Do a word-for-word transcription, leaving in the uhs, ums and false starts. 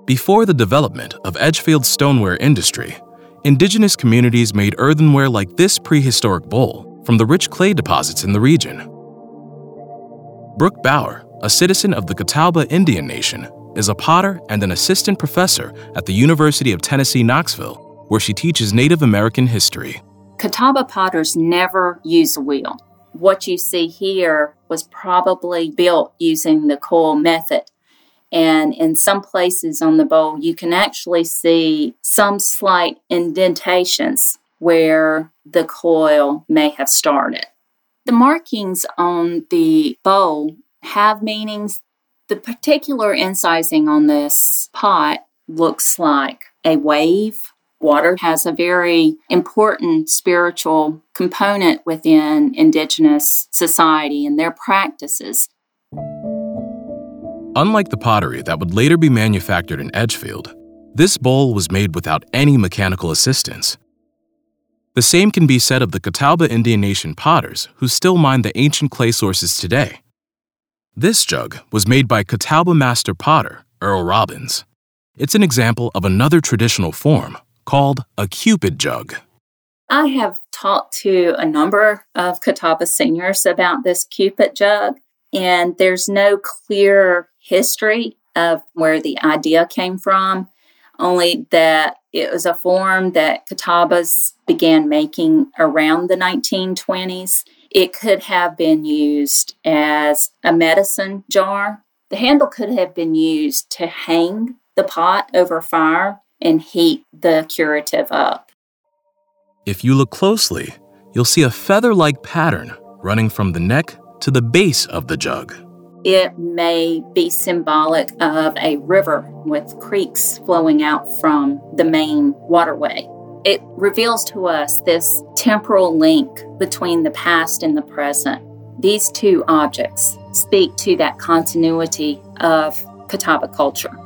Before the development of Edgefield's stoneware industry, indigenous communities made earthenware like this prehistoric bowl from the rich clay deposits in the region. Brooke Bauer, a citizen of the Catawba Indian Nation, is a potter and an assistant professor at the University of Tennessee, Knoxville, where she teaches Native American history. Catawba potters never use a wheel. What you see here was probably built using the coil method. And in some places on the bowl, you can actually see some slight indentations where the coil may have started. The markings on the bowl have meanings. The particular incising on this pot looks like a wave. Water has a very important spiritual component within indigenous society and their practices. Unlike the pottery that would later be manufactured in Edgefield, this bowl was made without any mechanical assistance. The same can be said of the Catawba Indian Nation potters who still mine the ancient clay sources today. This jug was made by Catawba master potter Earl Robbins. It's an example of another traditional form called a Cupid jug. I have talked to a number of Catawba seniors about this Cupid jug, and there's no clear history of where the idea came from, only that it was a form that Catawbas began making around the nineteen twenties. It could have been used as a medicine jar. The handle could have been used to hang the pot over fire and heat the curative up. If you look closely, you'll see a feather-like pattern running from the neck to the base of the jug. It may be symbolic of a river with creeks flowing out from the main waterway. It reveals to us this temporal link between the past and the present. These two objects speak to that continuity of Catawba culture.